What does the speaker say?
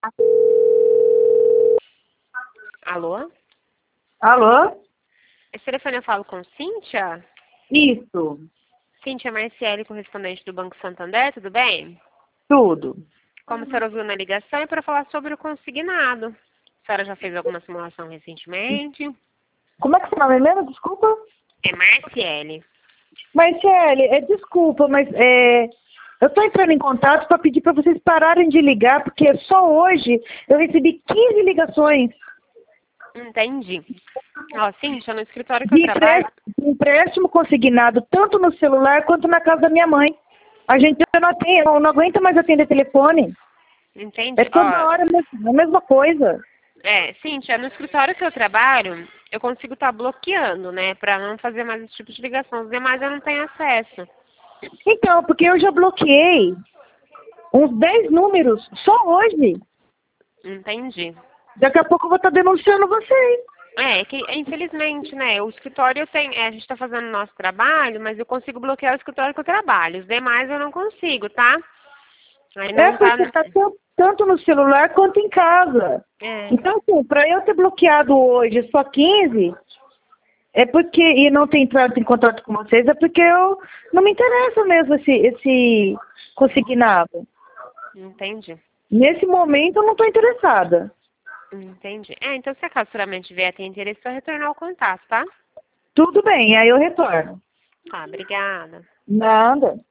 Alô? Alô? Esse telefone eu falo com Cíntia? Isso, Cíntia Marciele, correspondente do Banco Santander, tudo bem? tudo. Como a senhora ouviu na ligação, é para falar sobre o consignado. A senhora já fez alguma simulação recentemente? Como é que é seu nome mesmo? Desculpa. É Marciele. Marcele, desculpa, mas eu estou entrando em contato para pedir para vocês pararem de ligar, porque só hoje eu recebi 15 ligações Entendi. Ó, Cíntia, no escritório que eu de trabalho... empréstimo consignado, tanto no celular quanto na casa da minha mãe. A gente eu não aguenta mais atender telefone. Entendi. É toda Ó, hora a mesma coisa. Cíntia, no escritório que eu trabalho, eu consigo estar bloqueando, né? Para não fazer mais esse tipo de ligação. Os demais eu não tenho acesso. Então, porque eu já bloqueei uns 10 números só hoje. Entendi. Daqui a pouco eu vou estar denunciando vocês. Que infelizmente, né, o escritório tem, a gente está fazendo o nosso trabalho, mas eu consigo bloquear o escritório que eu trabalho. Os demais eu não consigo, tá? Aí não tá. Porque está tanto no celular quanto em casa. É, Então, assim, para eu ter bloqueado hoje só 15, é porque, e não ter entrado em contato com vocês, é porque eu não me interessa mesmo esse consignado. entendi. Nesse momento eu não estou interessada. Entendi. Então se acaso futuramente vier ter interesse, só retornar o contato, tá? Tudo bem, aí eu retorno. Tá, obrigada. Nada.